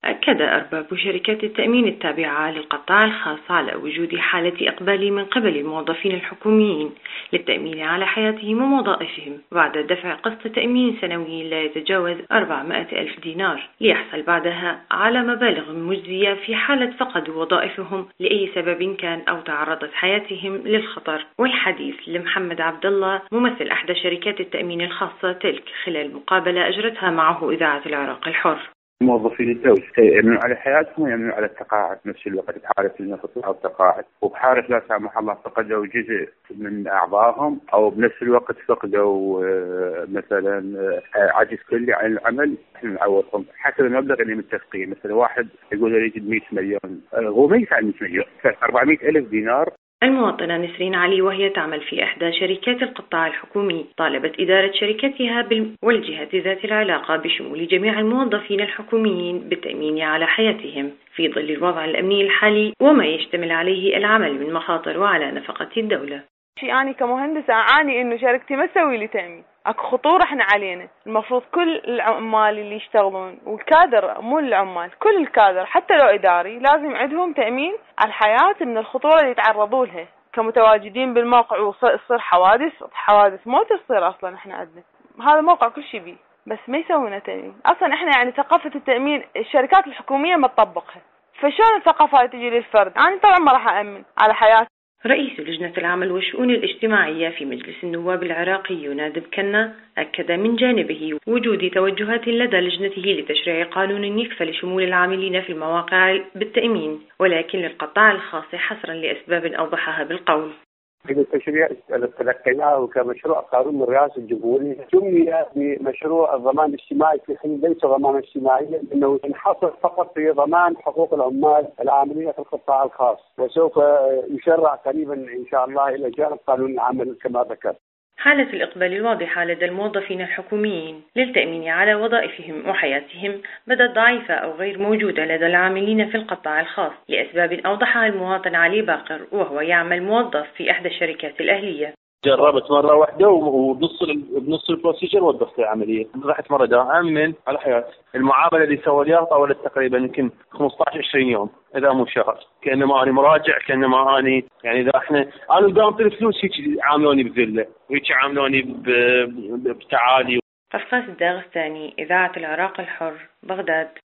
أكد أرباب شركات التأمين التابعة للقطاع الخاص على وجود حالة إقبال من قبل الموظفين الحكوميين للتأمين على حياتهم ووظائفهم بعد دفع قسط تأمين سنوي لا يتجاوز 400 ألف دينار، ليحصل بعدها على مبالغ مجزية في حالة فقدوا وظائفهم لأي سبب كان أو تعرضت حياتهم للخطر. والحديث لمحمد عبد الله ممثل أحدى شركات التأمين الخاصة تلك خلال مقابلة أجرتها معه إذاعة العراق الحر. موظفين الدولة يأمنون على حياتهم ويأمنون على التقاعد نفس الوقت بحالة النفط أو التقاعد، وبحالة لا سمح الله فقدوا جزء من أعضائهم أو بنفس الوقت فقدوا مثلا عجز كلي عن العمل، احنا نعوضهم حسب المبلغ اللي متفقين. مثلا واحد يقول يريد 100 مليون، هو ما يدفع 100 مليون، 400 ألف دينار. المواطنة نسرين علي وهي تعمل في إحدى شركات القطاع الحكومي طالبت إدارة شركتها والجهات ذات العلاقة بشمول جميع الموظفين الحكوميين بالتأمين على حياتهم في ظل الوضع الأمني الحالي وما يشتمل عليه العمل من مخاطر وعلى نفقة الدولة. أنا كمهندسة أعاني إنه شركتي ما تسوي لي تأمين، اكو خطورة احنا علينا. المفروض كل العمال اللي يشتغلون والكادر، مو العمال، كل الكادر حتى لو إداري لازم عندهم تأمين على الحياة من الخطورة اللي يتعرضوا لها كمتواجدين بالموقع، وتصير حوادث موت تصير. أصلا احنا عندنا هذا موقع كل شيء بيه، بس ما يسوون تأمين. أصلا احنا يعني ثقافة التأمين الشركات الحكومية ما تطبقها، فشون الثقافة هاي تجي للفرد؟ أنا طبعا ما راح أأمن على حياتي. رئيس لجنة العمل والشؤون الاجتماعية في مجلس النواب العراقي ينادب كنا أكد من جانبه وجود توجهات لدى لجنته لتشريع قانون يكفل شمول العاملين في المواقع بالتأمين، ولكن للقطاع الخاص حصرا لأسباب أوضحها بالقول. هذا التشريع تلقيناه كمشروع قانون من رئاسة الجمهورية، سمي بمشروع الضمان الاجتماعي في حين ليس ضمانا اجتماعيا، انه ينحصر فقط في ضمان حقوق العمال العاملين في القطاع الخاص، وسوف يشرع قريبا ان شاء الله الى جانب قانون العمل كما ذكرت. حالة الإقبال الواضحة لدى الموظفين الحكوميين للتأمين على وظائفهم وحياتهم بدت ضعيفة أو غير موجودة لدى العاملين في القطاع الخاص لأسباب أوضحها المواطن علي باقر وهو يعمل موظف في إحدى الشركات الأهلية. جربت مرة واحدة وبنص البروسيجر وقفت العملية. رحت مرة أأمن على حياتي. المعاملة اللي سواليها طولت تقريبا يمكن 15-20 يوم إذا مو شهر، كأنما أنا مراجع، كأنما أنا يعني إذا أنا قامت الفلوس هيك عاملوني بذلة، وهيك عاملوني بتعالي. قفقاس الداغستاني، إذاعة العراق الحر، بغداد.